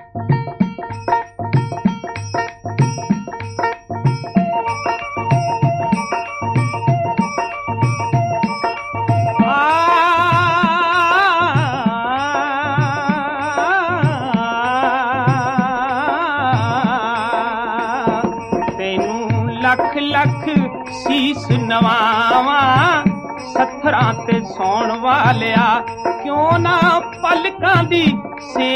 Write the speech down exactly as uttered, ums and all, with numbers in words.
लख लख सीस नवावा सत्थरां ते सौण वालिया क्यों ना पलकां दी से